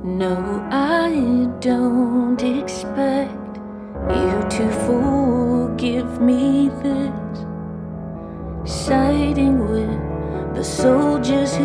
No, I don't expect you to forgive me this. Siding with the soldiers who